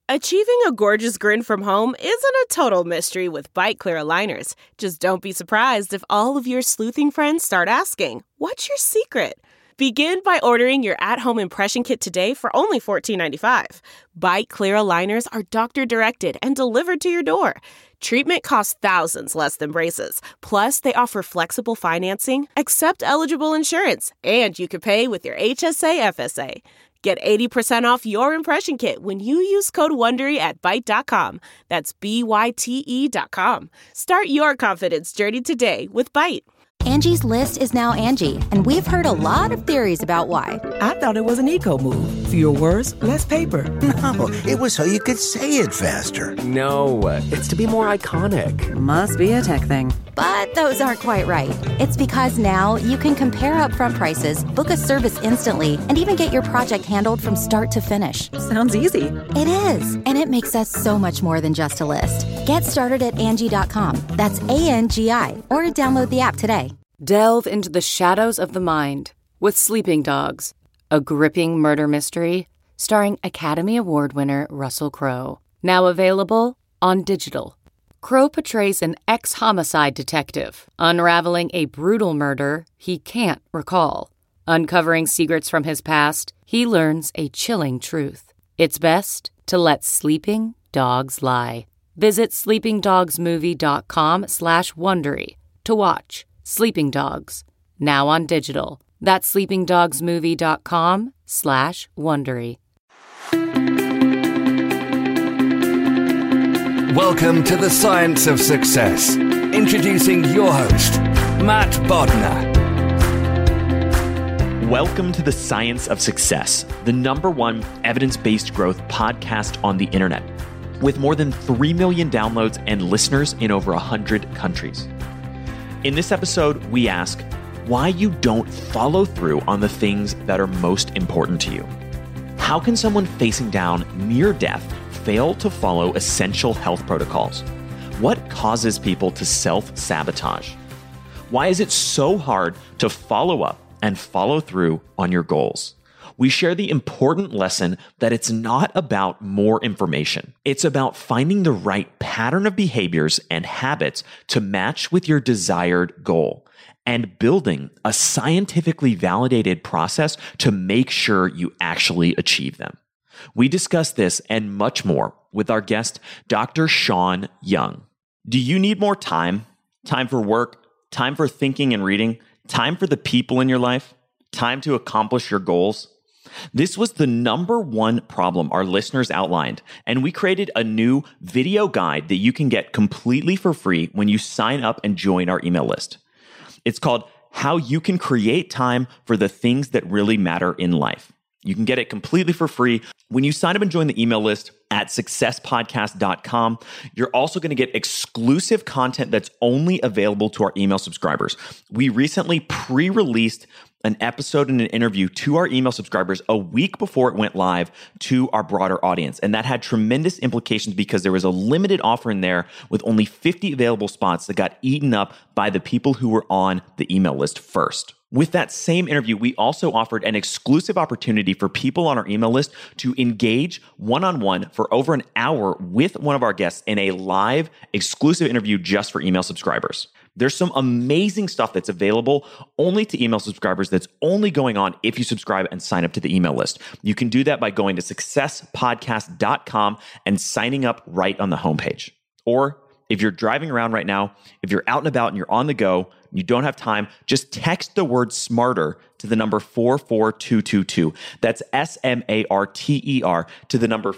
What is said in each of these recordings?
Achieving a gorgeous grin from home isn't a total mystery with Byte Clear aligners. Just don't be surprised if all of your sleuthing friends start asking, "What's your secret?" Begin by ordering your at-home impression kit today for only $14.95. Byte Clear aligners are doctor-directed and delivered to your door. Treatment costs thousands less than braces. Plus, they offer flexible financing, accept eligible insurance, and you can pay with your HSA FSA. Get 80% off your impression kit when you use code WONDERY at Byte.com. That's BYTE.com. Start your confidence journey today with Byte. Angie's List is now Angie, and we've heard a lot of theories about why. I thought it was an eco move. Fewer words, less paper. No, it was so you could say it faster. No, it's to be more iconic. Must be a tech thing. But those aren't quite right. It's because now you can compare upfront prices, book a service instantly, and even get your project handled from start to finish. Sounds easy. It is, and it makes us so much more than just a list. Get started at Angie.com. That's ANGI, or download the app today. Delve into the shadows of the mind with Sleeping Dogs, a gripping murder mystery starring Academy Award winner Russell Crowe. Now available on digital. Crowe portrays an ex-homicide detective unraveling a brutal murder he can't recall. Uncovering secrets from his past, he learns a chilling truth. It's best to let sleeping dogs lie. Visit sleepingdogsmovie.com/Wondery to watch Sleeping Dogs, now on digital. That's sleepingdogsmovie.com/Wondery. Welcome to the Science of Success. Introducing your host, Matt Bodnar. Welcome to the Science of Success, the #1 evidence-based growth podcast on the internet, with more than 3 million downloads and listeners in over 100 countries. In this episode, we ask why you don't follow through on the things that are most important to you. How can someone facing down near death fail to follow essential health protocols? What causes people to self-sabotage? Why is it so hard to follow up and follow through on your goals? We share the important lesson that it's not about more information. It's about finding the right pattern of behaviors and habits to match with your desired goal and building a scientifically validated process to make sure you actually achieve them. We discuss this and much more with our guest, Dr. Sean Young. Do you need more time? Time for work, time for thinking and reading, time for the people in your life, time to accomplish your goals? This was the #1 problem our listeners outlined, and we created a new video guide that you can get completely for free when you sign up and join our email list. It's called How You Can Create Time for the Things That Really Matter in Life. You can get it completely for free when you sign up and join the email list at successpodcast.com. You're also going to get exclusive content that's only available to our email subscribers. We recently pre-released an episode and an interview to our email subscribers a week before it went live to our broader audience. And that had tremendous implications because there was a limited offer in there with only 50 available spots that got eaten up by the people who were on the email list first. With that same interview, we also offered an exclusive opportunity for people on our email list to engage one-on-one for over an hour with one of our guests in a live exclusive interview just for email subscribers. There's some amazing stuff that's available only to email subscribers that's only going on if you subscribe and sign up to the email list. You can do that by going to successpodcast.com and signing up right on the homepage. Or if you're driving around right now, if you're out and about and you're on the go, you don't have time, just text the word SMARTER to the number 44222. That's SMARTER to the number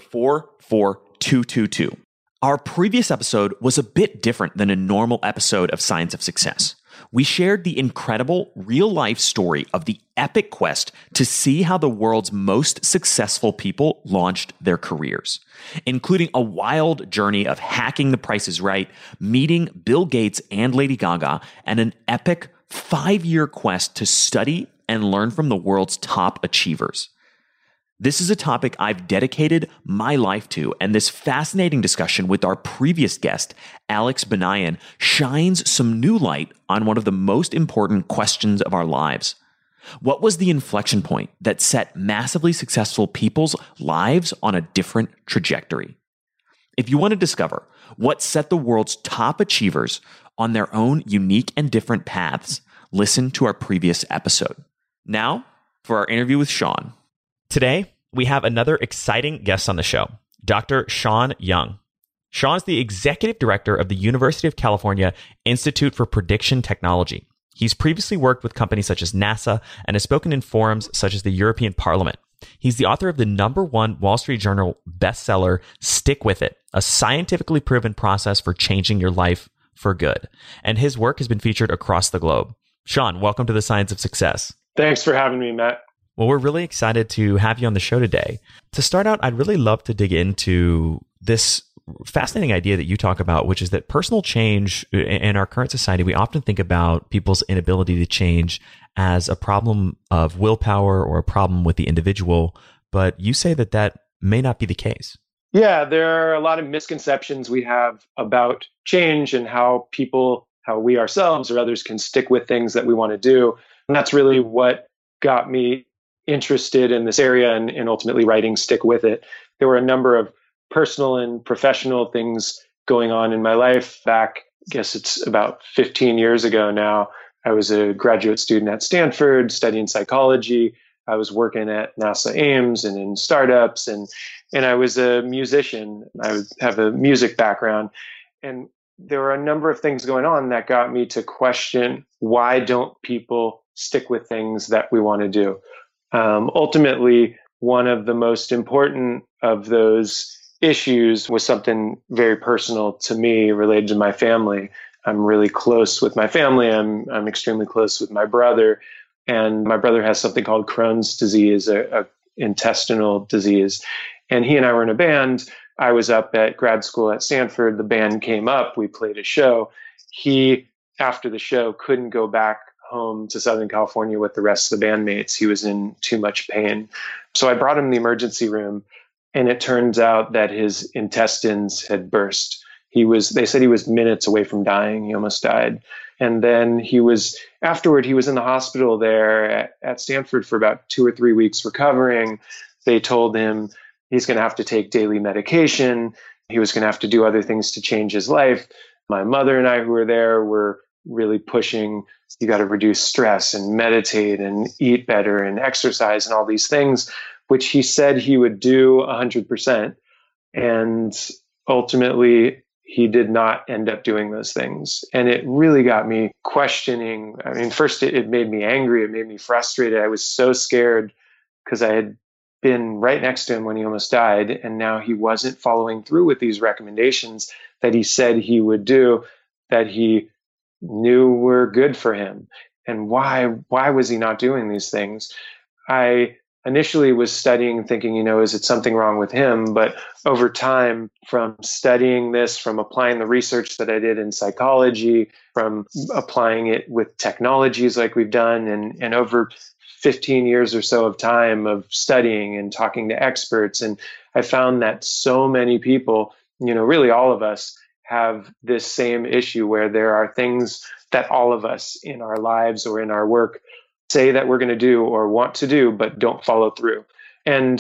44222. Our previous episode was a bit different than a normal episode of Science of Success. We shared the incredible real-life story of the epic quest to see how the world's most successful people launched their careers, including a wild journey of hacking The Price is Right, meeting Bill Gates and Lady Gaga, and an epic 5-year quest to study and learn from the world's top achievers. This is a topic I've dedicated my life to, and this fascinating discussion with our previous guest, Alex Banayan, shines some new light on one of the most important questions of our lives. What was the inflection point that set massively successful people's lives on a different trajectory? If you want to discover what set the world's top achievers on their own unique and different paths, listen to our previous episode. Now, for our interview with Sean. Today, we have another exciting guest on the show, Dr. Sean Young. Sean is the executive director of the University of California Institute for Prediction Technology. He's previously worked with companies such as NASA and has spoken in forums such as the European Parliament. He's the author of the #1 Wall Street Journal bestseller, Stick With It, a scientifically proven process for changing your life for good. And his work has been featured across the globe. Sean, welcome to the Science of Success. Thanks for having me, Matt. Well, we're really excited to have you on the show today. To start out, I'd really love to dig into this fascinating idea that you talk about, which is that personal change in our current society, we often think about people's inability to change as a problem of willpower or a problem with the individual, but you say that that may not be the case. Yeah, there are a lot of misconceptions we have about change and how we ourselves or others can stick with things that we want to do. And that's really what got me interested in this area and ultimately writing Stick With It. There were a number of personal and professional things going on in my life back, I guess it's about 15 years ago now. I was a graduate student at Stanford studying psychology. I was working at NASA Ames and in startups, and I was a musician. I have a music background. And there were a number of things going on that got me to question, why don't people stick with things that we want to do? Ultimately, one of the most important of those issues was something very personal to me related to my family. I'm really close with my family. I'm extremely close with my brother. And my brother has something called Crohn's disease, a intestinal disease. And he and I were in a band. I was up at grad school at Stanford. The band came up. We played a show. He, after the show, couldn't go back home to Southern California with the rest of the bandmates. He was in too much pain. So I brought him to the emergency room, and it turns out that his intestines had burst. They said he was minutes away from dying. He almost died. And then afterward, he was in the hospital there at Stanford for about 2 or 3 weeks recovering. They told him he's going to have to take daily medication. He was going to have to do other things to change his life. My mother and I, who were there, were really pushing, you got to reduce stress and meditate and eat better and exercise and all these things, which he said he would do 100%. And ultimately, he did not end up doing those things. And it really got me questioning. I mean, first, it made me angry. It made me frustrated. I was so scared because I had been right next to him when he almost died. And now he wasn't following through with these recommendations that he said he would do, that he knew were good for him. And why was he not doing these things? I initially was studying, thinking, is it something wrong with him? But over time, from studying this, from applying the research that I did in psychology, from applying it with technologies like we've done, and over 15 years or so of time of studying and talking to experts, and I found that so many people, really all of us, have this same issue where there are things that all of us in our lives or in our work say that we're going to do or want to do, but don't follow through. And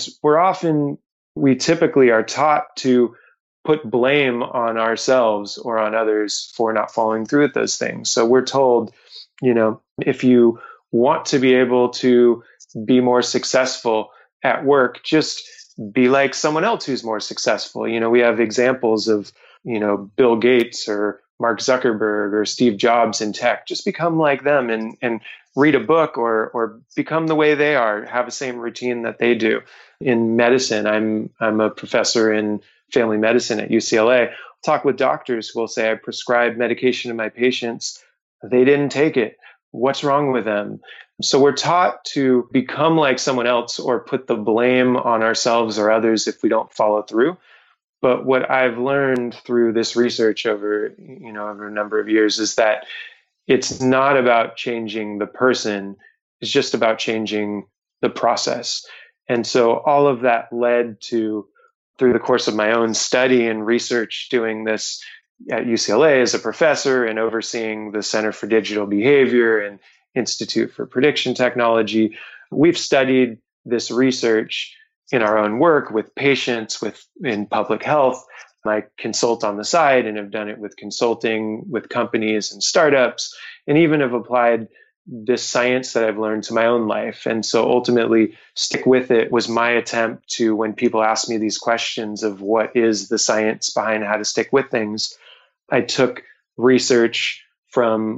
we typically are taught to put blame on ourselves or on others for not following through with those things. So we're told, if you want to be able to be more successful at work, just be like someone else who's more successful. We have examples of, Bill Gates or Mark Zuckerberg or Steve Jobs in tech. Just become like them and read a book or become the way they are, have the same routine that they do. In medicine, I'm a professor in family medicine at UCLA. I'll talk with doctors who will say, I prescribe medication to my patients. They didn't take it. What's wrong with them? So we're taught to become like someone else or put the blame on ourselves or others if we don't follow through. But what I've learned through this research over a number of years is that it's not about changing the person. It's just about changing the process. And so all of that led to, through the course of my own study and research, doing this at UCLA as a professor and overseeing the Center for Digital Behavior and Institute for Prediction Technology. We've studied this research in our own work with patients, in public health. I consult on the side and have done it with consulting with companies and startups, and even have applied this science that I've learned to my own life. And so ultimately, Stick With It was my attempt to, when people ask me these questions of what is the science behind how to stick with things, I took research from,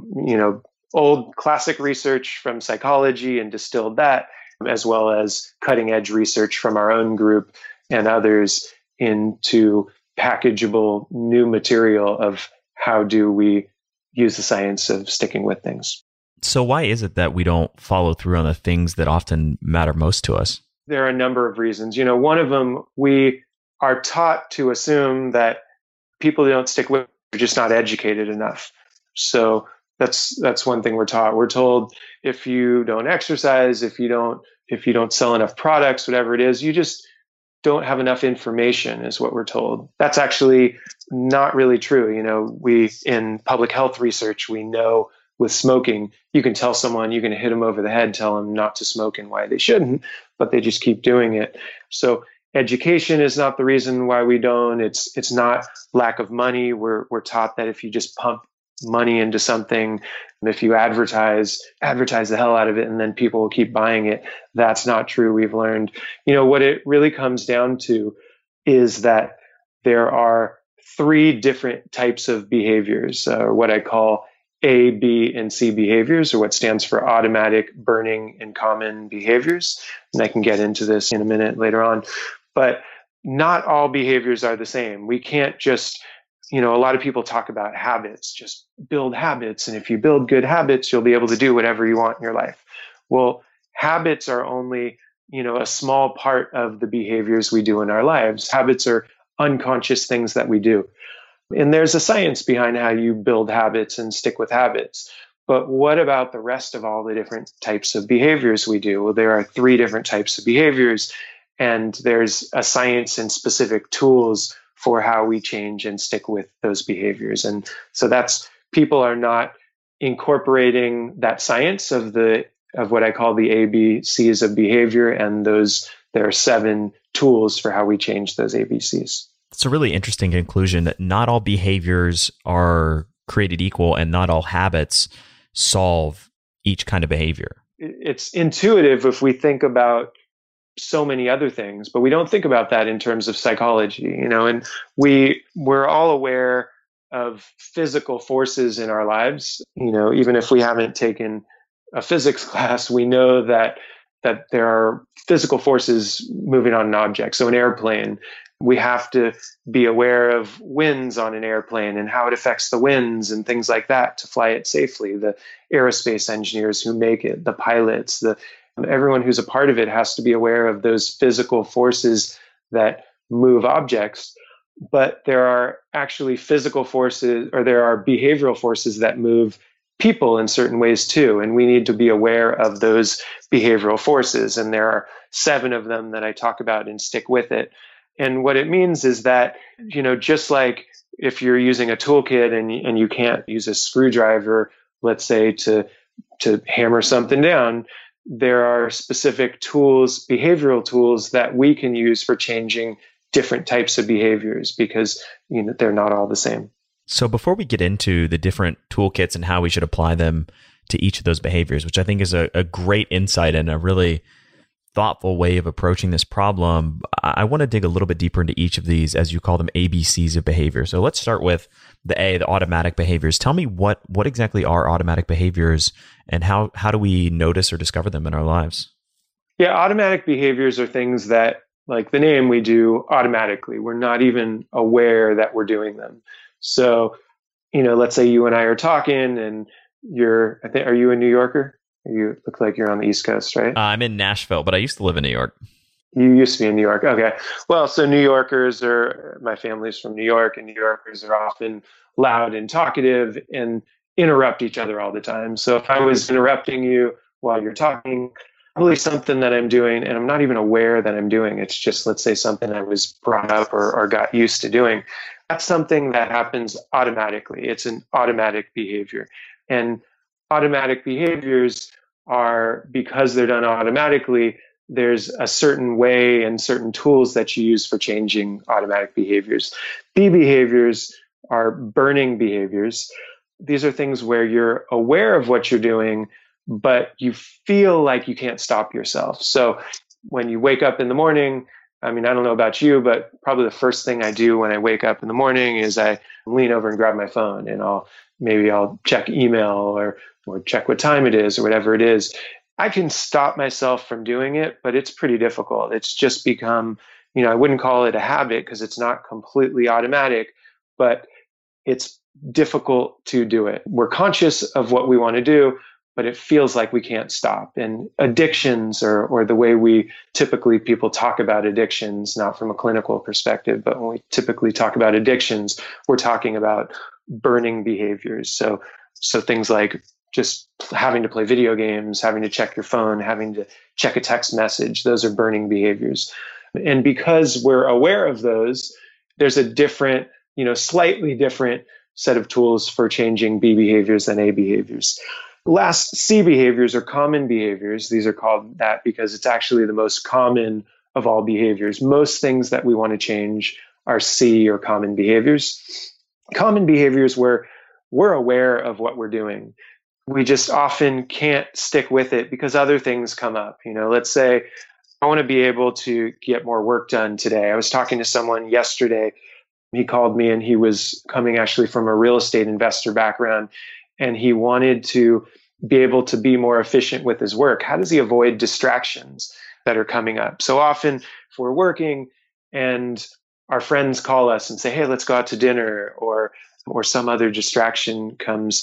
old classic research from psychology and distilled that, as well as cutting edge research from our own group and others into packageable new material of how do we use the science of sticking with things. So why is it that we don't follow through on the things that often matter most to us? There are a number of reasons. One of them, we are taught to assume that people who don't stick with it are just not educated enough. So that's one thing we're taught. We're told if you don't exercise, if you don't sell enough products, whatever it is, you just don't have enough information, is what we're told. That's actually not really true. We, in public health research, we know with smoking, you can tell someone, you can hit them over the head, tell them not to smoke and why they shouldn't, but they just keep doing it. So education is not the reason why we don't. It's not lack of money. We're taught that if you just pump money into something, and if you advertise the hell out of it, and then people will keep buying it. That's not true. We've learned, what it really comes down to is that there are 3 different types of behaviors, or what I call A, B, and C behaviors, or what stands for automatic, burning, and common behaviors. And I can get into this in a minute later on. But not all behaviors are the same. We can't just, a lot of people talk about habits, just build habits. And if you build good habits, you'll be able to do whatever you want in your life. Well, habits are only, a small part of the behaviors we do in our lives. Habits are unconscious things that we do. And there's a science behind how you build habits and stick with habits. But what about the rest of all the different types of behaviors we do? Well, there are 3 different types of behaviors, and there's a science and specific tools for how we change and stick with those behaviors. And so people are not incorporating that science of what I call the ABCs of behavior, and there are 7 tools for how we change those ABCs. It's a really interesting conclusion that not all behaviors are created equal and not all habits solve each kind of behavior. It's intuitive if we think about so many other things, but we don't think about that in terms of psychology, and we're all aware of physical forces in our lives. Even if we haven't taken a physics class, we know that there are physical forces moving on an object. So an airplane, we have to be aware of winds on an airplane and how it affects the winds and things like that to fly it safely. The aerospace engineers who make it, the pilots, everyone who's a part of it has to be aware of those physical forces that move objects. But there are actually physical forces, or there are behavioral forces that move people in certain ways too. And we need to be aware of those behavioral forces. And there are 7 of them that I talk about in Stick With It. And what it means is that, just like if you're using a toolkit and you can't use a screwdriver, let's say, to hammer something down, there are specific tools, behavioral tools that we can use for changing different types of behaviors, because they're not all the same. So before we get into the different toolkits and how we should apply them to each of those behaviors, which I think is a great insight and a really thoughtful way of approaching this problem, I want to dig a little bit deeper into each of these, as you call them, ABCs of behavior. So let's start with the A, the automatic behaviors. Tell me what exactly are automatic behaviors, and how do we notice or discover them in our lives? Yeah, automatic behaviors are things that, like the name, we do automatically. We're not even aware that we're doing them. So, let's say you and I are talking, and are you a New Yorker? You look like you're on the East Coast, right? I'm in Nashville, but I used to live in New York. You used to be in New York. Okay. Well, so my family's from New York, and New Yorkers are often loud and talkative and interrupt each other all the time. So if I was interrupting you while you're talking, probably something that I'm doing, and I'm not even aware that I'm doing, it's just, let's say, something I was brought up or got used to doing. That's something that happens automatically. It's an automatic behavior. And automatic behaviors are, because they're done automatically, there's a certain way and certain tools that you use for changing automatic behaviors. B behaviors are burning behaviors. These are things where you're aware of what you're doing, but you feel like you can't stop yourself. So when you wake up in the morning, I mean, I don't know about you, but probably the first thing I do when I wake up in the morning is I lean over and grab my phone, and I'll check email or check what time it is or whatever it is. I can stop myself from doing it, but it's pretty difficult. It's just become, I wouldn't call it a habit because it's not completely automatic, but it's difficult to do it. We're conscious of what we want to do, but it feels like we can't stop. And addictions, or the way we typically people talk about addictions, not from a clinical perspective, but when we typically talk about addictions, we're talking about burning behaviors. So things like just having to play video games, having to check your phone, having to check a text message, those are burning behaviors. And because we're aware of those, there's a different, slightly different set of tools for changing B behaviors than A behaviors. Last, C behaviors are common behaviors. These are called that because it's actually the most common of all behaviors. Most things that we want to change are C or common behaviors. Common behaviors where we're aware of what we're doing. We just often can't stick with it because other things come up. Let's say I want to be able to get more work done today. I was talking to someone yesterday. He called me, and he was coming actually from a real estate investor background, and he wanted to be able to be more efficient with his work. How does he avoid distractions that are coming up? So often if we're working and our friends call us and say, hey, let's go out to dinner, or some other distraction comes,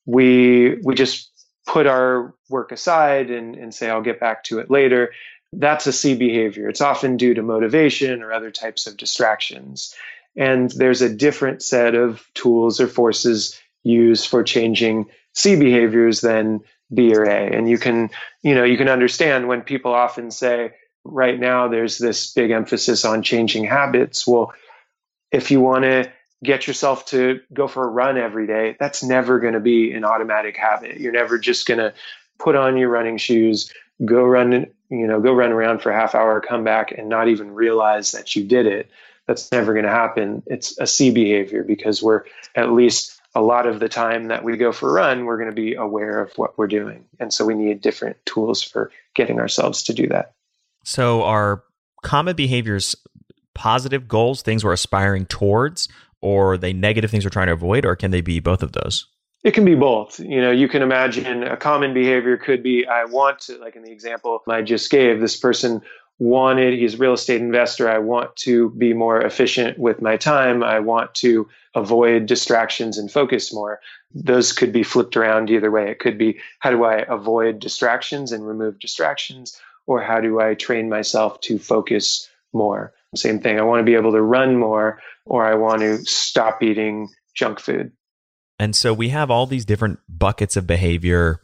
we just put our work aside and say, I'll get back to it later. That's a C behavior. It's often due to motivation or other types of distractions. And there's a different set of tools or forces used for changing C behaviors than B or A. And you can understand when people often say, right now, there's this big emphasis on changing habits. Well, if you want to get yourself to go for a run every day, that's never going to be an automatic habit. You're never just going to put on your running shoes, go run around for a half hour, come back and not even realize that you did it. That's never going to happen. It's a C behavior because we're, at least a lot of the time that we go for a run, we're going to be aware of what we're doing. And so we need different tools for getting ourselves to do that. So are common behaviors positive goals, things we're aspiring towards, or are they negative things we're trying to avoid, or can they be both of those? It can be both. You can imagine a common behavior could be, I want to, like in the example I just gave, this person he's a real estate investor. I want to be more efficient with my time. I want to avoid distractions and focus more. Those could be flipped around either way. It could be, how do I avoid distractions and remove distractions? Or how do I train myself to focus more? Same thing. I want to be able to run more, or I want to stop eating junk food. And so we have all these different buckets of behavior,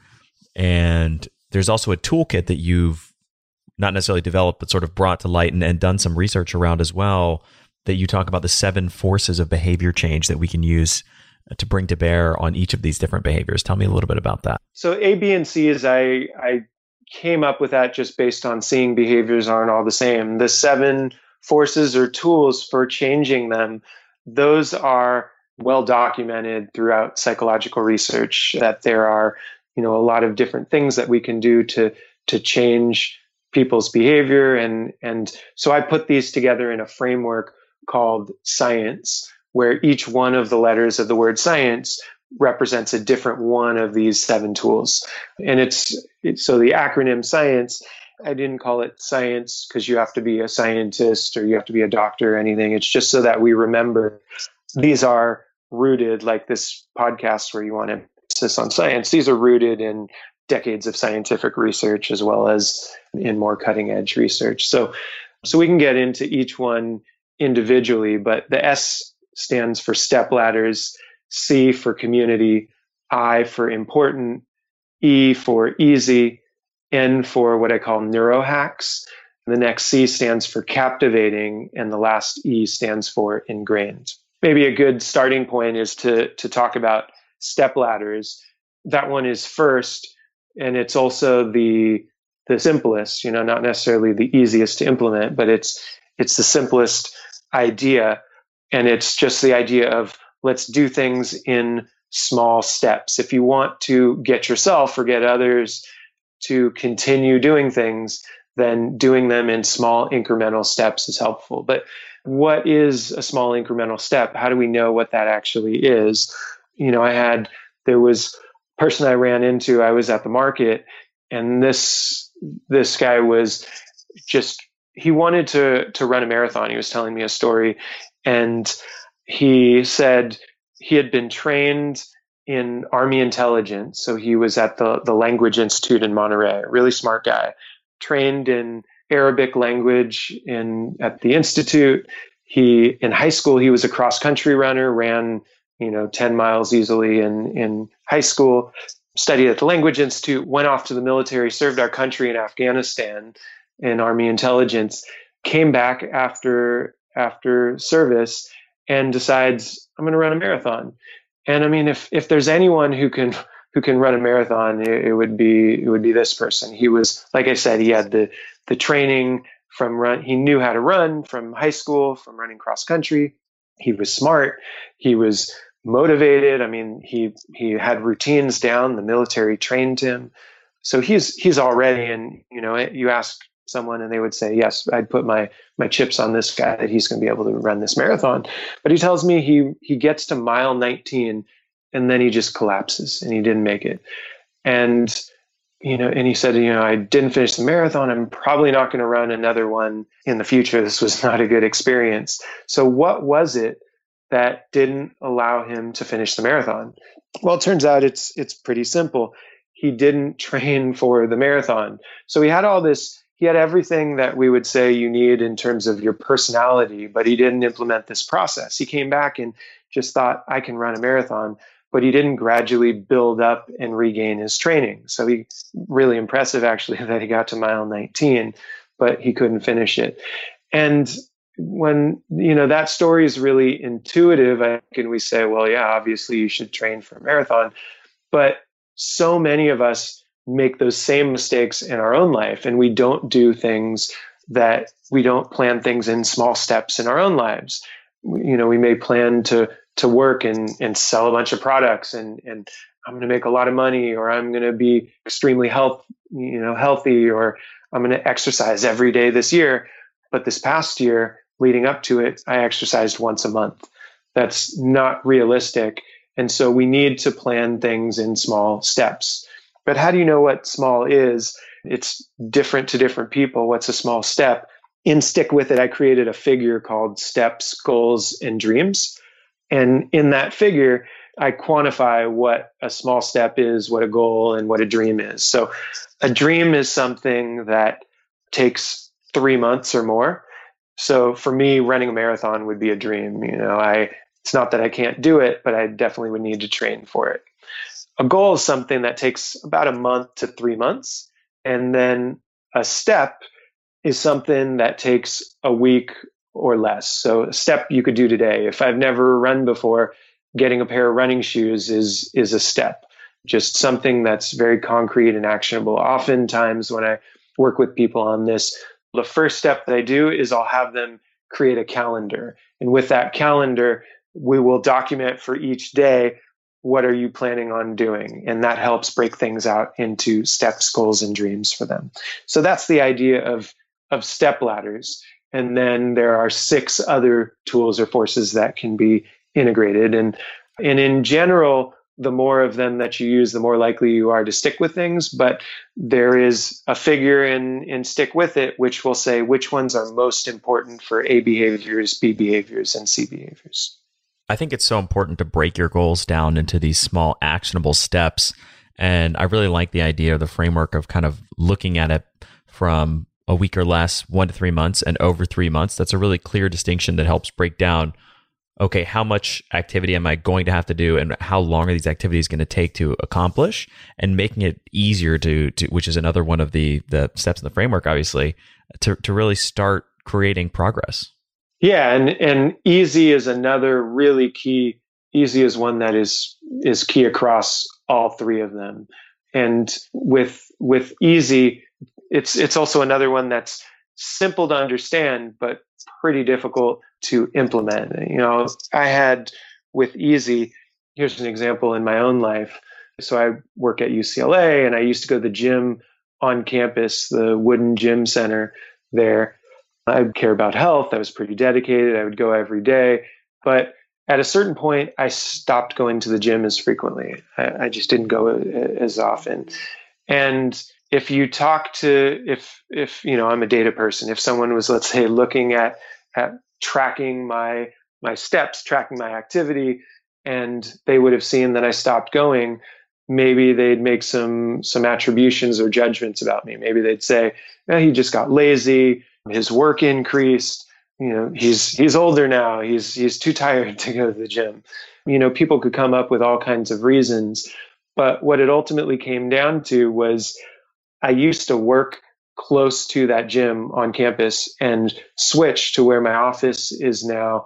and there's also a toolkit that you've not necessarily developed, but sort of brought to light and done some research around as well, that you talk about the 7 forces of behavior change that we can use to bring to bear on each of these different behaviors. Tell me a little bit about that. So A, B, and C is I came up with that just based on seeing behaviors aren't all the same. The 7 forces or tools for changing them, those are well documented throughout psychological research, that there are, a lot of different things that we can do to change people's behavior. And so I put these together in a framework called science, where each one of the letters of the word science represents a different one of these 7 tools. And so the acronym science, I didn't call it science because you have to be a scientist or you have to be a doctor or anything. It's just so that we remember these are rooted, like this podcast where you want to emphasis on science. These are rooted in decades of scientific research as well as in more cutting edge research. So we can get into each one individually, but the S stands for step ladders, C for community, I for important, E for easy, N for what I call neurohacks. The next C stands for captivating, and the last E stands for ingrained. Maybe a good starting point is to talk about step ladders. that one is first, and it's also the simplest, not necessarily the easiest to implement, but it's the simplest idea. And it's just the idea of let's do things in small steps. If you want to get yourself or get others to continue doing things, then doing them in small incremental steps is helpful. But what is a small incremental step? How do we know what that actually is? There was a person I ran into, I was at the market, and this guy was he wanted to run a marathon. He was telling me a story, and he said he had been trained in Army intelligence. So he was at the Language Institute in Monterey, a really smart guy, trained in Arabic language at the Institute. In high school, he was a cross-country runner, ran 10 miles easily in high school, studied at the Language Institute, went off to the military, served our country in Afghanistan in Army intelligence, came back after service and decides, I'm going to run a marathon. And I mean, if there's anyone who can run a marathon, it would be this person. He was, like I said, he had the training he knew how to run from high school, from running cross country. He was smart. He was motivated. I mean, he had routines down. The military trained him. So he's already, and you ask someone and they would say, yes, I'd put my chips on this guy that he's going to be able to run this marathon. But he tells me he gets to mile 19 and then he just collapses and he didn't make it. And he said, I didn't finish the marathon. I'm probably not going to run another one in the future. This was not a good experience. So what was it that didn't allow him to finish the marathon? Well, it turns out it's pretty simple. He didn't train for the marathon. So he had all this, he had everything that we would say you need in terms of your personality, but he didn't implement this process. He came back and just thought, I can run a marathon, but he didn't gradually build up and regain his training. So really impressive actually that he got to mile 19, but he couldn't finish it. And when, that story is really intuitive, and we say, well, yeah, obviously you should train for a marathon, but so many of us make those same mistakes in our own life, and we don't do things we don't plan things in small steps in our own lives. We may plan to work and sell a bunch of products, and I'm going to make a lot of money, or I'm going to be extremely healthy, or I'm going to exercise every day this year. But this past year, leading up to it, I exercised once a month. That's not realistic. And so we need to plan things in small steps. But how do you know what small is? It's different to different people. What's a small step? In Stick With It, I created a figure called Steps, Goals, and Dreams. And in that figure, I quantify what a small step is, what a goal, and what a dream is. So a dream is something that takes 3 months or more. So for me, running a marathon would be a dream. It's not that I can't do it, but I definitely would need to train for it. A goal is something that takes about a month to 3 months. And then a step is something that takes a week or less. So a step you could do today. If I've never run before, getting a pair of running shoes is a step, just something that's very concrete and actionable. Oftentimes when I work with people on this, the first step that I do is I'll have them create a calendar. And with that calendar, we will document for each day, what are you planning on doing? And that helps break things out into steps, goals, and dreams for them. So that's the idea of step ladders. And then there are 6 other tools or forces that can be integrated. And in general, the more of them that you use, the more likely you are to stick with things. But there is a figure in Stick With It, which will say which ones are most important for A behaviors, B behaviors, and C behaviors. I think it's so important to break your goals down into these small actionable steps. And I really like the idea of the framework of kind of looking at it from a week or less, 1 to 3 months, and over 3 months. That's a really clear distinction that helps break down, okay, how much activity am I going to have to do, and how long are these activities going to take to accomplish, and making it easier to which is another one of the steps in the framework, obviously, to really start creating progress. Yeah, and easy is another really key. Easy is one that is key across all three of them. And with Easy, it's also another one that's simple to understand, but pretty difficult to implement. I had with Easy, here's an example in my own life. So I work at UCLA, and I used to go to the gym on campus, the wooden gym center there. I care about health. I was pretty dedicated. I would go every day. But at a certain point, I stopped going to the gym as frequently. I just didn't go as often. And if you talk to, if I'm a data person, if someone was, let's say, looking at tracking my steps, tracking my activity, and they would have seen that I stopped going, maybe they'd make some attributions or judgments about me. Maybe they'd say, he just got lazy, his work increased, he's older now, he's too tired to go to the gym. People could come up with all kinds of reasons. But what it ultimately came down to was I used to work close to that gym on campus and switched to where my office is now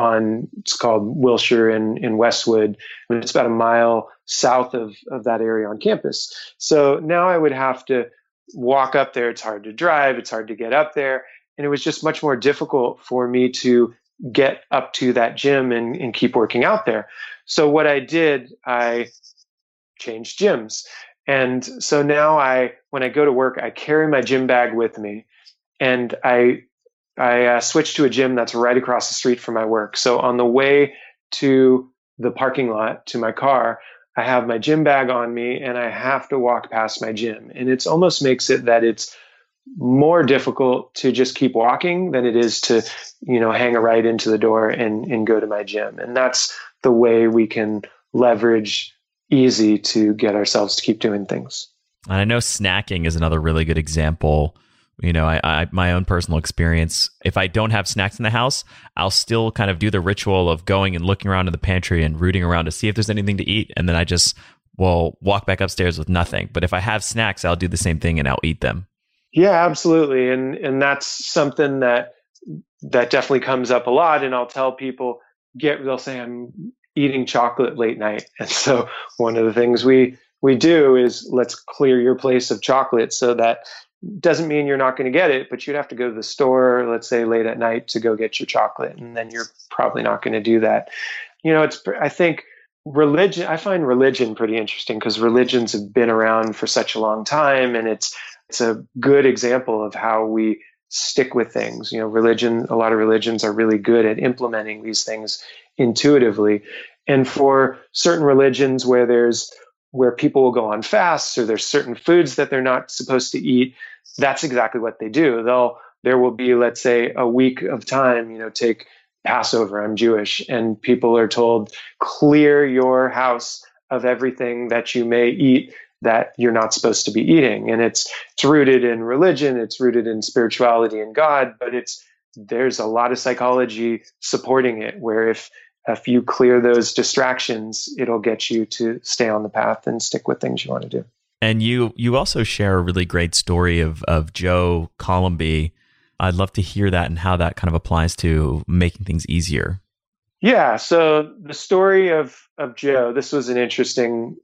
it's called Wilshire in Westwood. And it's about a mile south of that area on campus. So now I would have to walk up there. It's hard to drive. It's hard to get up there. And it was just much more difficult for me to get up to that gym and keep working out there. So what I did, I changed gyms. And so now when I go to work, I carry my gym bag with me, and I switched to a gym that's right across the street from my work. So on the way to the parking lot to my car, I have my gym bag on me, and I have to walk past my gym. And it almost makes it that it's more difficult to just keep walking than it is to, hang a right into the door and go to my gym. And that's the way we can leverage Easy to get ourselves to keep doing things. And I know snacking is another really good example. I my own personal experience, if I don't have snacks in the house, I'll still kind of do the ritual of going and looking around in the pantry and rooting around to see if there's anything to eat. And then I just will walk back upstairs with nothing. But if I have snacks, I'll do the same thing and I'll eat them. Yeah, absolutely. And that's something that definitely comes up a lot. And I'll tell people, they'll say, I'm eating chocolate late night. And so one of the things we do is let's clear your place of chocolate. So that doesn't mean you're not going to get it, but you'd have to go to the store, let's say late at night, to go get your chocolate. And then you're probably not going to do that. I think I find religion pretty interesting because religions have been around for such a long time. And it's a good example of how we stick with things. A lot of religions are really good at implementing these things intuitively. And for certain religions where people will go on fasts, or there's certain foods that they're not supposed to eat, that's exactly what they do. There will be, let's say, a week of time, take Passover. I'm Jewish, and people are told, clear your house of everything that you may eat that you're not supposed to be eating. And it's rooted in religion, it's rooted in spirituality and God, but there's a lot of psychology supporting it, where if you clear those distractions, it'll get you to stay on the path and stick with things you want to do. And you also share a really great story of Joe Colomby. I'd love to hear that and how that kind of applies to making things easier. Yeah. So the story of Joe, this was an interesting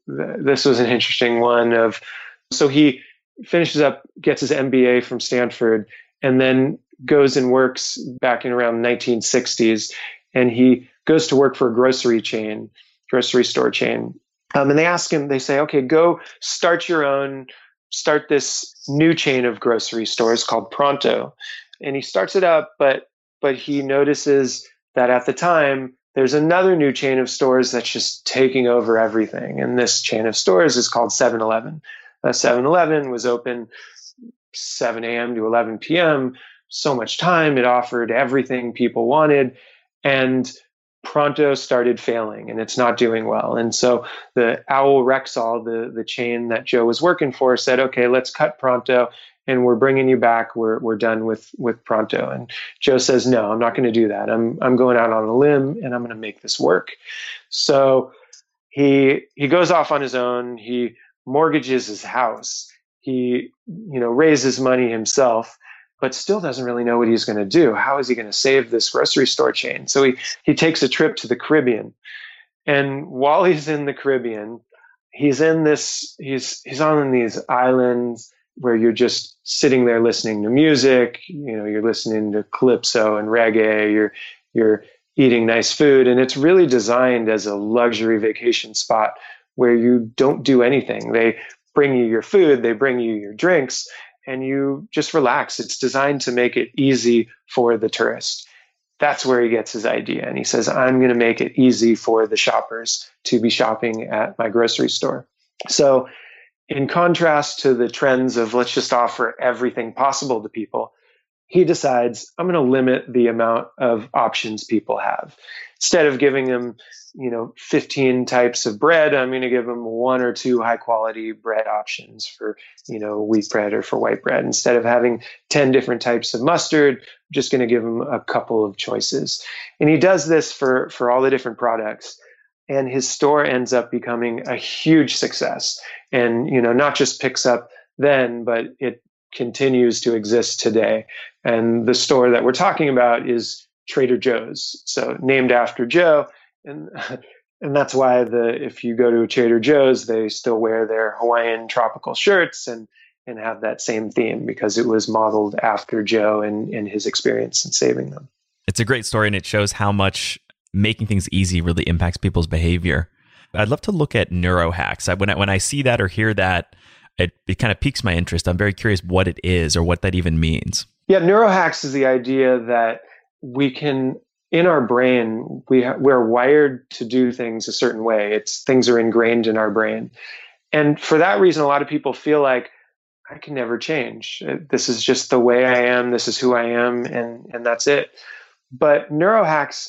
one. So he finishes up, gets his MBA from Stanford, and then goes and works back in around the 1960s. And he goes to work for a grocery store chain. And they ask him, they say, okay, go start this new chain of grocery stores called Pronto. And he starts it up, but he notices that at the time, there's another new chain of stores that's just taking over everything. And this chain of stores is called 7-Eleven. 7-Eleven was open 7 a.m. to 11 p.m., so much time. It offered everything people wanted. And Pronto started failing, and it's not doing well. And so the Owl Rexall, the chain that Joe was working for, said, okay, let's cut Pronto, and we're bringing you back. We're done with Pronto. And Joe says, no, I'm not going to do that. I'm going out on a limb, and I'm going to make this work. So he goes off on his own. He mortgages his house. He raises money himself, but still doesn't really know what he's going to do. How is he going to save this grocery store chain? So he takes a trip to the Caribbean. And while he's in the Caribbean, he's on these islands where you're just sitting there listening to music. You're listening to calypso and reggae. You're eating nice food, and it's really designed as a luxury vacation spot where you don't do anything. They bring you your food, they bring you your drinks, and you just relax. It's designed to make it easy for the tourist. That's where he gets his idea. And he says, I'm going to make it easy for the shoppers to be shopping at my grocery store. So in contrast to the trends of let's just offer everything possible to people, he decides, I'm going to limit the amount of options people have. Instead of giving them, 15 types of bread, I'm going to give them 1 or 2 high quality bread options for, wheat bread or for white bread. Instead of having 10 different types of mustard, I'm just going to give them a couple of choices. And he does this for all the different products. And his store ends up becoming a huge success. And, not just picks up then, but it continues to exist today. And the store that we're talking about is Trader Joe's. So named after Joe. And that's why if you go to a Trader Joe's, they still wear their Hawaiian tropical shirts and have that same theme because it was modeled after Joe and his experience in saving them. It's a great story, and it shows how much making things easy really impacts people's behavior. I'd love to look at neurohacks. When I see that or hear that, it kind of piques my interest. I'm very curious what it is or what that even means. Yeah, neurohacks is the idea that we can, in our brain, we're wired to do things a certain way. Things are ingrained in our brain. And for that reason, a lot of people feel like, I can never change. This is just the way I am. This is who I am. And that's it. But neurohacks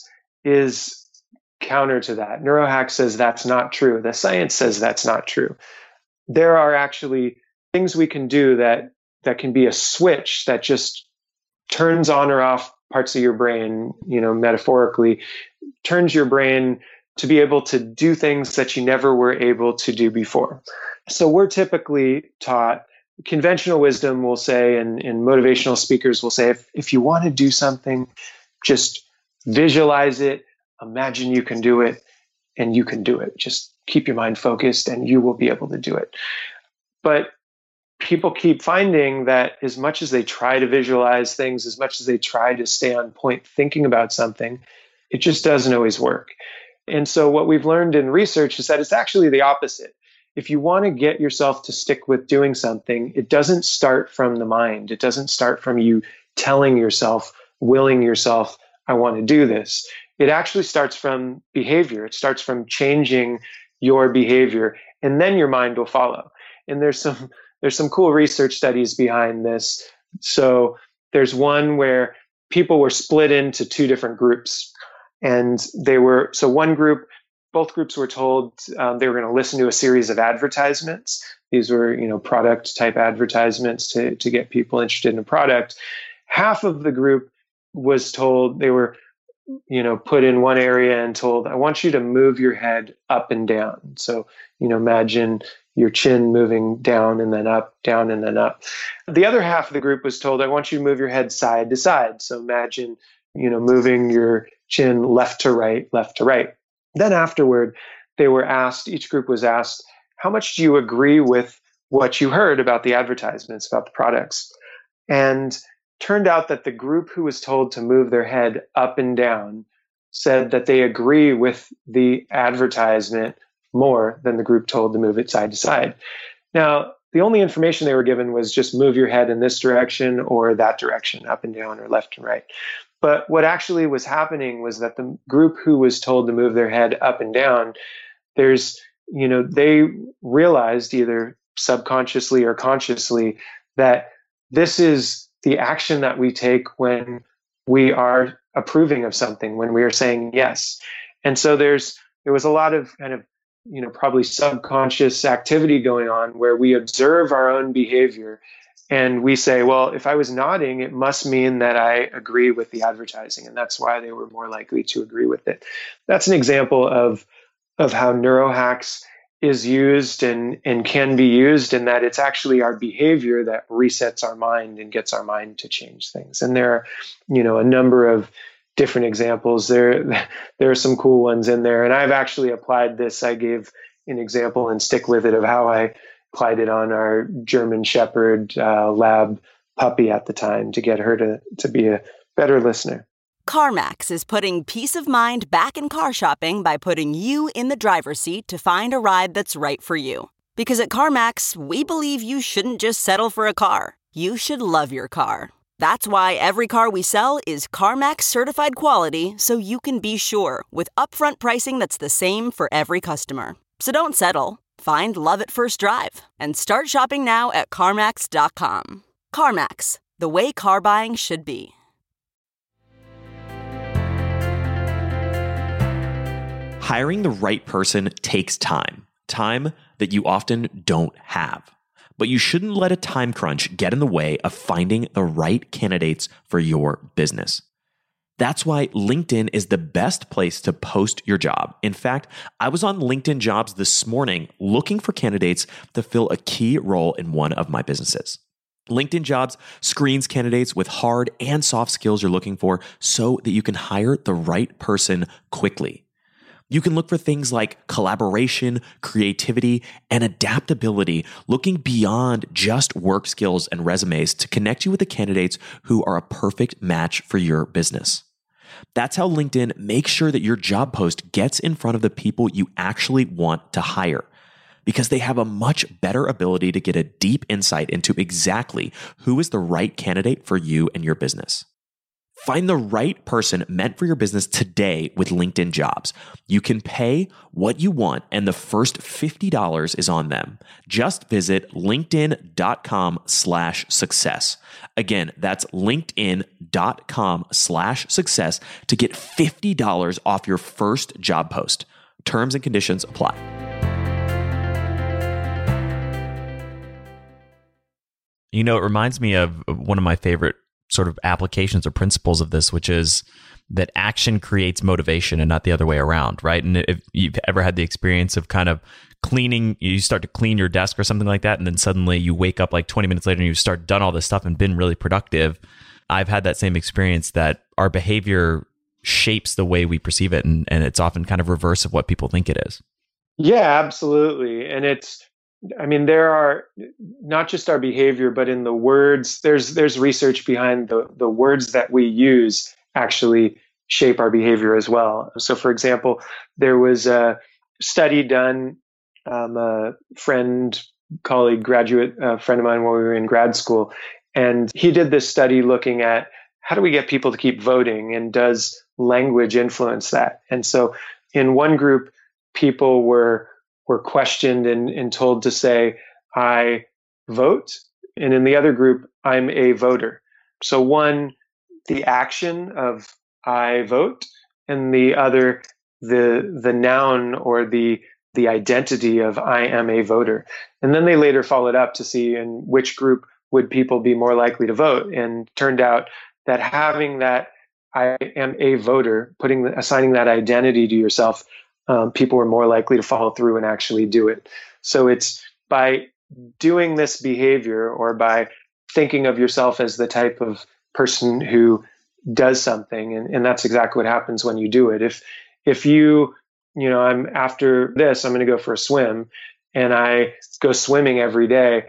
is counter to that. Neurohacks says that's not true. The science says that's not true. There are actually things we can do that can be a switch that just turns on or off parts of your brain, metaphorically, turns your brain to be able to do things that you never were able to do before. So we're typically taught, conventional wisdom will say, and motivational speakers will say, if you want to do something, just visualize it, imagine you can do it, and you can do it. Just keep your mind focused and you will be able to do it. But people keep finding that as much as they try to visualize things, as much as they try to stay on point thinking about something, it just doesn't always work. And so what we've learned in research is that it's actually the opposite. If you want to get yourself to stick with doing something, it doesn't start from the mind. It doesn't start from you telling yourself, willing yourself, I want to do this. It actually starts from behavior. It starts from changing your behavior, and then your mind will follow. And there's some cool research studies behind this. So there's one where people were split into 2 different groups. And both groups were told they were going to listen to a series of advertisements. These were, product type advertisements to get people interested in a product. Half of the group was told, they were, put in one area and told, I want you to move your head up and down. So, imagine your chin moving down and then up, down and then up. The other half of the group was told, I want you to move your head side to side. So imagine, moving your chin left to right, left to right. Then afterward, each group was asked, how much do you agree with what you heard about the advertisements, about the products? And turned out that the group who was told to move their head up and down said that they agree with the advertisement more than the group told to move it side to side. Now, the only information they were given was just move your head in this direction or that direction, up and down or left and right. But what actually was happening was that the group who was told to move their head up and down, they realized either subconsciously or consciously that this is the action that we take when we are approving of something, when we are saying yes. And so there was a lot of kind of, probably subconscious activity going on where we observe our own behavior and we say, well, if I was nodding, it must mean that I agree with the advertising. And that's why they were more likely to agree with it. That's an example of how neurohacks is used and can be used, in that it's actually our behavior that resets our mind and gets our mind to change things. And there are, a number of different examples. There are some cool ones in there. And I've actually applied this. I gave an example and stick with it of how I applied it on our German Shepherd lab puppy at the time to get her to be a better listener. CarMax is putting peace of mind back in car shopping by putting you in the driver's seat to find a ride that's right for you. Because at CarMax, we believe you shouldn't just settle for a car. You should love your car. That's why every car we sell is CarMax certified quality, so you can be sure with upfront pricing that's the same for every customer. So don't settle. Find love at first drive and start shopping now at CarMax.com. CarMax, the way car buying should be. Hiring the right person takes time that you often don't have. But you shouldn't let a time crunch get in the way of finding the right candidates for your business. That's why LinkedIn is the best place to post your job. In fact, I was on LinkedIn Jobs this morning looking for candidates to fill a key role in one of my businesses. LinkedIn Jobs screens candidates with hard and soft skills you're looking for so that you can hire the right person quickly. You can look for things like collaboration, creativity, and adaptability, looking beyond just work skills and resumes to connect you with the candidates who are a perfect match for your business. That's how LinkedIn makes sure that your job post gets in front of the people you actually want to hire, because they have a much better ability to get a deep insight into exactly who is the right candidate for you and your business. Find the right person meant for your business today with LinkedIn Jobs. You can pay what you want, and the first $50 is on them. Just visit linkedin.com/success. Again, that's linkedin.com/success to get $50 off your first job post. Terms and conditions apply. You know, it reminds me of one of my favorite sort of applications or principles of this, which is that action creates motivation and not the other way around, right? And if you've ever had the experience of kind of cleaning, you start to clean your desk or something like that, and then suddenly you wake up like 20 minutes later and you start done all this stuff and been really productive. I've had that same experience, that our behavior shapes the way we perceive it, and it's often kind of reverse of what people think it is. Yeah, absolutely. And there are not just our behavior, but in the words, there's research behind the words that we use actually shape our behavior as well. So for example, there was a study done, a friend, colleague, graduate friend of mine when we were in grad school, and he did this study looking at how do we get people to keep voting, and does language influence that? And so in one group, people were questioned and told to say, I vote. And in the other group, I'm a voter. So one, the action of I vote, and the other, the noun or the identity of I am a voter. And then they later followed up to see in which group would people be more likely to vote. And turned out that having that I am a voter, assigning that identity to yourself, people were more likely to follow through and actually do it. So it's by doing this behavior, or by thinking of yourself as the type of person who does something, and that's exactly what happens when you do it. If you I'm after this, I'm going to go for a swim, and I go swimming every day,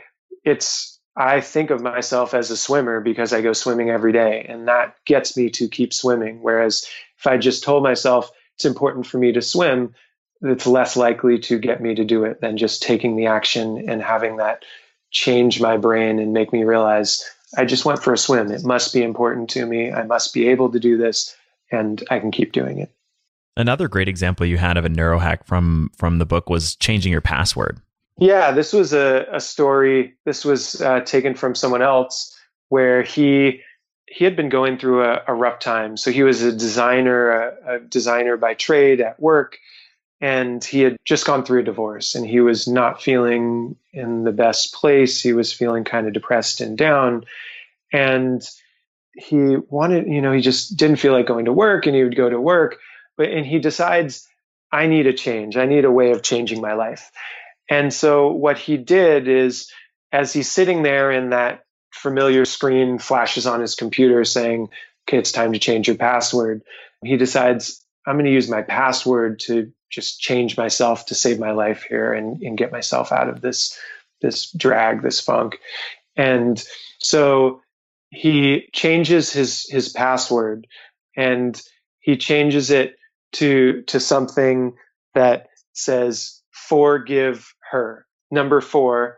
I think of myself as a swimmer because I go swimming every day, and that gets me to keep swimming. Whereas if I just told myself it's important for me to swim, it's less likely to get me to do it than just taking the action and having that change my brain and make me realize I just went for a swim. It must be important to me. I must be able to do this, and I can keep doing it. Another great example you had of a neurohack from the book was changing your password. Yeah, this was a story. This was taken from someone else, where he had been going through a rough time. So he was a designer by trade at work, and he had just gone through a divorce, and he was not feeling in the best place. He was feeling kind of depressed and down, and he wanted, he just didn't feel like going to work, and he would go to work, and he decides, I need a change. I need a way of changing my life. And so what he did is, as he's sitting there and that familiar screen flashes on his computer saying, okay, it's time to change your password, he decides, I'm going to use my password to just change myself to save my life here and get myself out of this drag, this funk. And so he changes his password, and he changes it to something that says forgive her. Number 4,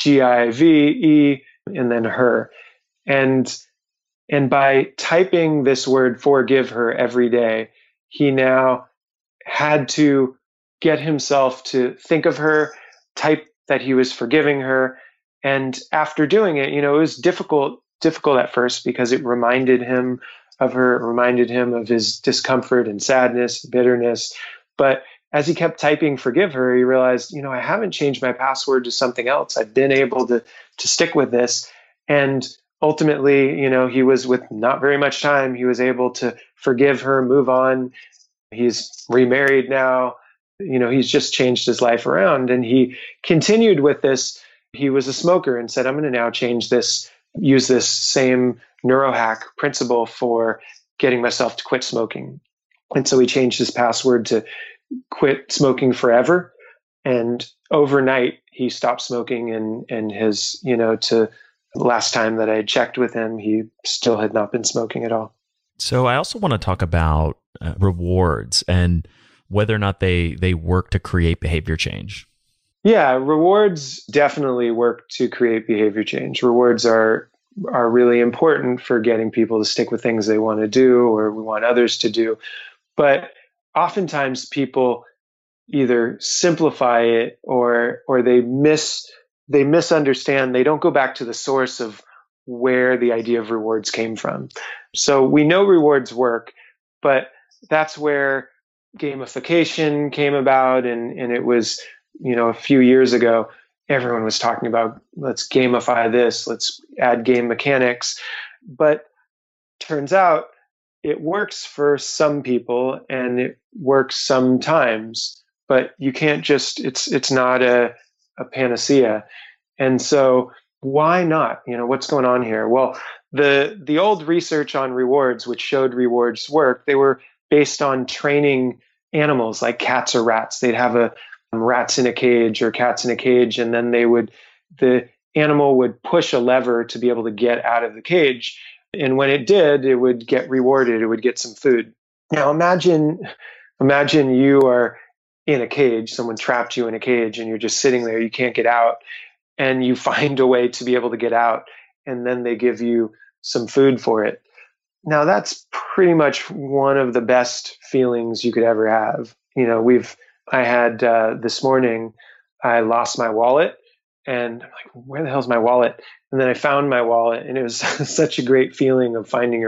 GIVE, and then her. And by typing this word forgive her every day, he now had to get himself to think of her, type that he was forgiving her. And after doing it, it was difficult at first because it reminded him of her, it reminded him of his discomfort and sadness, bitterness. But as he kept typing forgive her, he realized, I haven't changed my password to something else. I've been able to stick with this. And ultimately, he was, with not very much time, he was able to forgive her, move on. He's remarried now. He's just changed his life around. And he continued with this. He was a smoker and said, I'm going to now change this, use this same neurohack principle for getting myself to quit smoking. And so he changed his password to quit smoking forever. And overnight, he stopped smoking. And his, to the last time that I had checked with him, he still had not been smoking at all. So I also want to talk about rewards and whether or not they work to create behavior change. Yeah, rewards definitely work to create behavior change. Rewards are really important for getting people to stick with things they want to do or we want others to do. But oftentimes people either simplify it or they misunderstand. They don't go back to the source of where the idea of rewards came from. So we know rewards work, but that's where gamification came about. And it was, a few years ago, everyone was talking about, let's gamify this, let's add game mechanics. But turns out it works for some people and it works sometimes, but you can't just, it's not a panacea. And so why not? What's going on here? Well, the old research on rewards, which showed rewards work, they were based on training animals like cats or rats. They'd have a rats in a cage or cats in a cage, and then the animal would push a lever to be able to get out of the cage. And when it did, it would get rewarded. It would get some food. Now imagine you are in a cage, someone trapped you in a cage and you're just sitting there, you can't get out, and you find a way to be able to get out, and then they give you some food for it. Now that's pretty much one of the best feelings you could ever have. I had this morning, I lost my wallet, and I'm like, where the hell's my wallet? And then I found my wallet, and it was such a great feeling of finding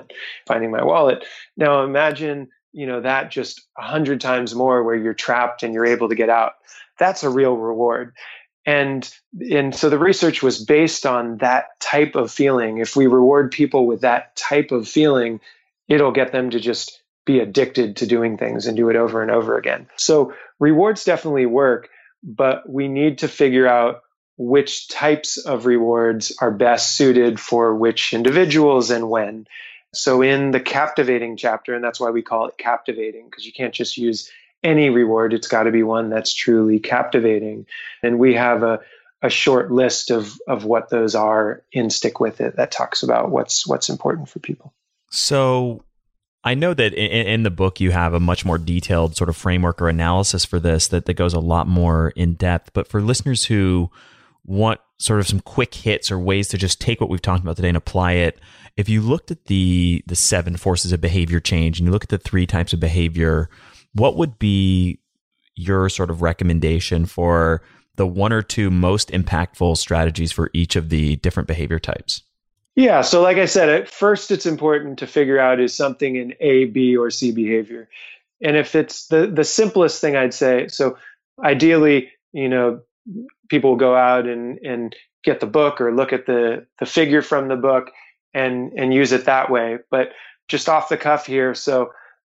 my wallet. Now imagine, that just 100 times more where you're trapped and you're able to get out. That's a real reward. And so the research was based on that type of feeling. If we reward people with that type of feeling, it'll get them to just be addicted to doing things and do it over and over again. So rewards definitely work, but we need to figure out which types of rewards are best suited for which individuals and when. So in the captivating chapter, and that's why we call it captivating, because you can't just use any reward. It's got to be one that's truly captivating. And we have a short list of what those are in Stick With It that talks about what's important for people. So I know that in the book you have a much more detailed sort of framework or analysis for this that goes a lot more in depth. But for listeners who want sort of some quick hits or ways to just take what we've talked about today and apply it, if you looked at the 7 forces of behavior change and you look at the 3 types of behavior, what would be your sort of recommendation for the 1 or 2 most impactful strategies for each of the different behavior types? Yeah. So like I said, at first it's important to figure out is something an A, B, or C behavior. And if it's the simplest thing I'd say, so ideally, people will go out and get the book or look at the figure from the book and use it that way. But just off the cuff here, so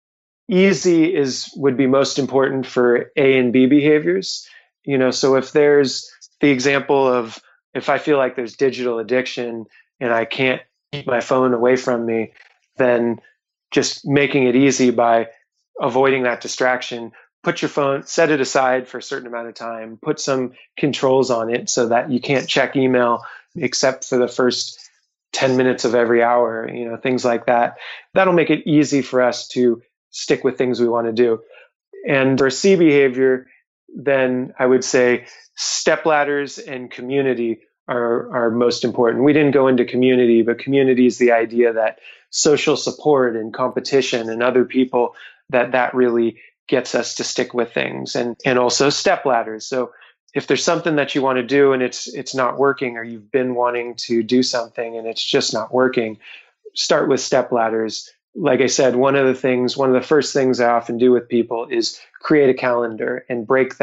easy would be most important for A and B behaviors. So if there's the example of, if I feel like there's digital addiction and I can't keep my phone away from me, then just making it easy by avoiding that distraction, put your phone, set it aside for a certain amount of time, put some controls on it so that you can't check email except for the first 10 minutes of every hour, things like that. That'll make it easy for us to stick with things we want to do. And for C behavior, then I would say step ladders and community are most important. We didn't go into community, but community is the idea that social support and competition and other people, that really gets us to stick with things. And also step ladders. So if there's something that you want to do and it's not working, or you've been wanting to do something and it's just not working, start with step ladders. Like I said, one of the first things I often do with people is create a calendar and break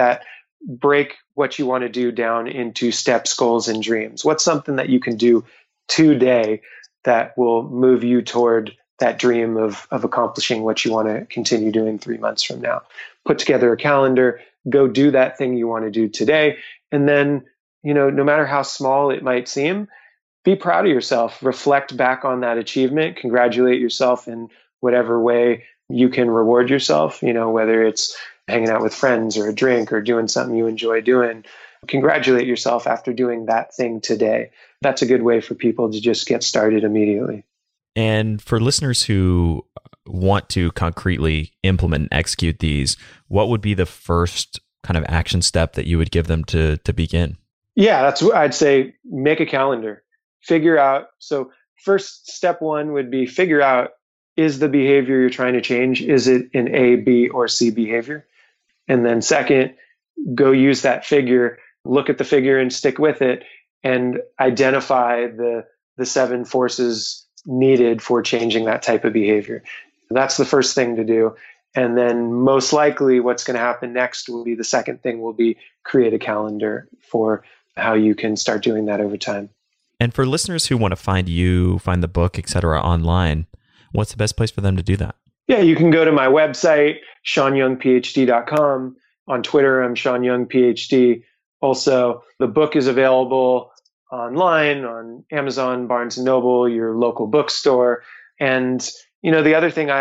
what you want to do down into steps, goals, and dreams. What's something that you can do today that will move you toward that dream of accomplishing what you want to continue doing 3 months from now? Put together a calendar, go do that thing you want to do today. And then, no matter how small it might seem, be proud of yourself, reflect back on that achievement, congratulate yourself in whatever way you can reward yourself, whether it's hanging out with friends or a drink or doing something you enjoy doing. Congratulate yourself after doing that thing today. That's a good way for people to just get started immediately. And for listeners who want to concretely implement and execute these, what would be the first kind of action step that you would give them to begin? Yeah, that's what I'd say. Make a calendar. Figure out. So first step one would be figure out, is the behavior you're trying to change, is it an A, B, or C behavior? And then second, go use that figure, look at the figure and stick with it, and identify the 7 forces needed for changing that type of behavior. That's the first thing to do. And then most likely what's going to happen next will be the second thing will be create a calendar for how you can start doing that over time. And for listeners who want to find you, find the book, etc., online, what's the best place for them to do that? Yeah, you can go to my website, SeanYoungPhD.com. On Twitter, I'm Sean Young PhD. Also, the book is available online on Amazon, Barnes & Noble, your local bookstore. And, the other thing,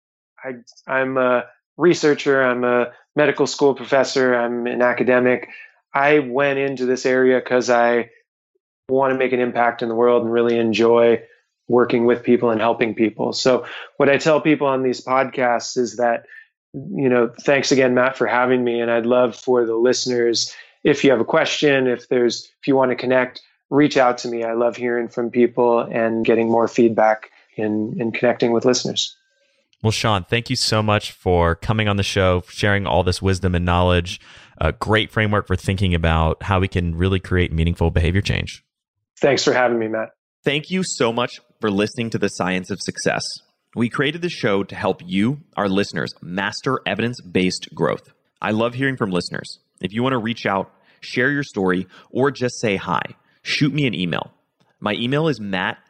I'm a researcher, I'm a medical school professor, I'm an academic. I went into this area because I want to make an impact in the world and really enjoy working with people and helping people. So what I tell people on these podcasts is that, thanks again, Matt, for having me. And I'd love for the listeners, if you have a question, if you want to connect, reach out to me. I love hearing from people and getting more feedback and connecting with listeners. Well, Sean, thank you so much for coming on the show, sharing all this wisdom and knowledge. A great framework for thinking about how we can really create meaningful behavior change. Thanks for having me, Matt. Thank you so much for listening to The Science of Success. We created the show to help you, our listeners, master evidence-based growth. I love hearing from listeners. If you want to reach out, share your story, or just say hi, shoot me an email. My email is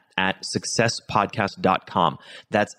matt@successpodcast.com. That's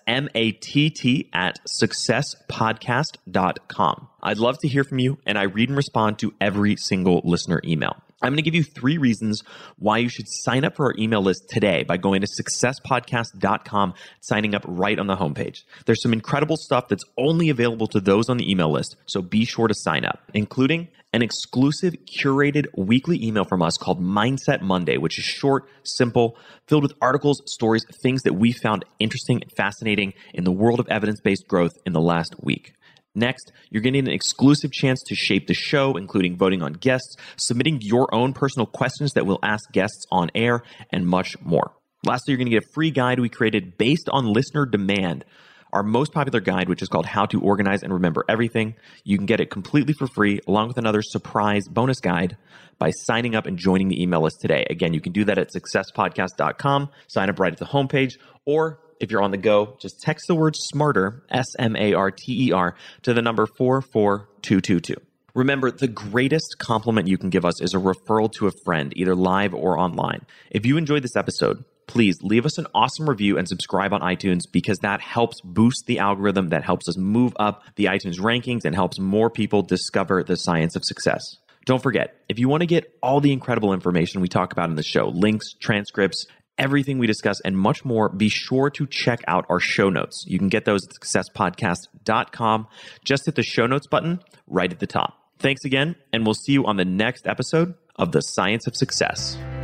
matt@successpodcast.com. I'd love to hear from you, and I read and respond to every single listener email. I'm going to give you 3 reasons why you should sign up for our email list today by going to successpodcast.com, signing up right on the homepage. There's some incredible stuff that's only available to those on the email list, so be sure to sign up, including an exclusive curated weekly email from us called Mindset Monday, which is short, simple, filled with articles, stories, things that we found interesting and fascinating in the world of evidence-based growth in the last week. Next, you're getting an exclusive chance to shape the show, including voting on guests, submitting your own personal questions that we'll ask guests on air, and much more. Lastly, you're going to get a free guide we created based on listener demand, our most popular guide, which is called How to Organize and Remember Everything. You can get it completely for free, along with another surprise bonus guide by signing up and joining the email list today. Again, you can do that at successpodcast.com, sign up right at the homepage, or if you're on the go, just text the word SMARTER, SMARTER, to the number 44222. Remember, the greatest compliment you can give us is a referral to a friend, either live or online. If you enjoyed this episode, please leave us an awesome review and subscribe on iTunes, because that helps boost the algorithm, that helps us move up the iTunes rankings and helps more people discover the science of success. Don't forget, if you want to get all the incredible information we talk about in the show, links, transcripts, everything we discuss and much more, be sure to check out our show notes. You can get those at successpodcast.com. Just hit the show notes button right at the top. Thanks again, and we'll see you on the next episode of The Science of Success.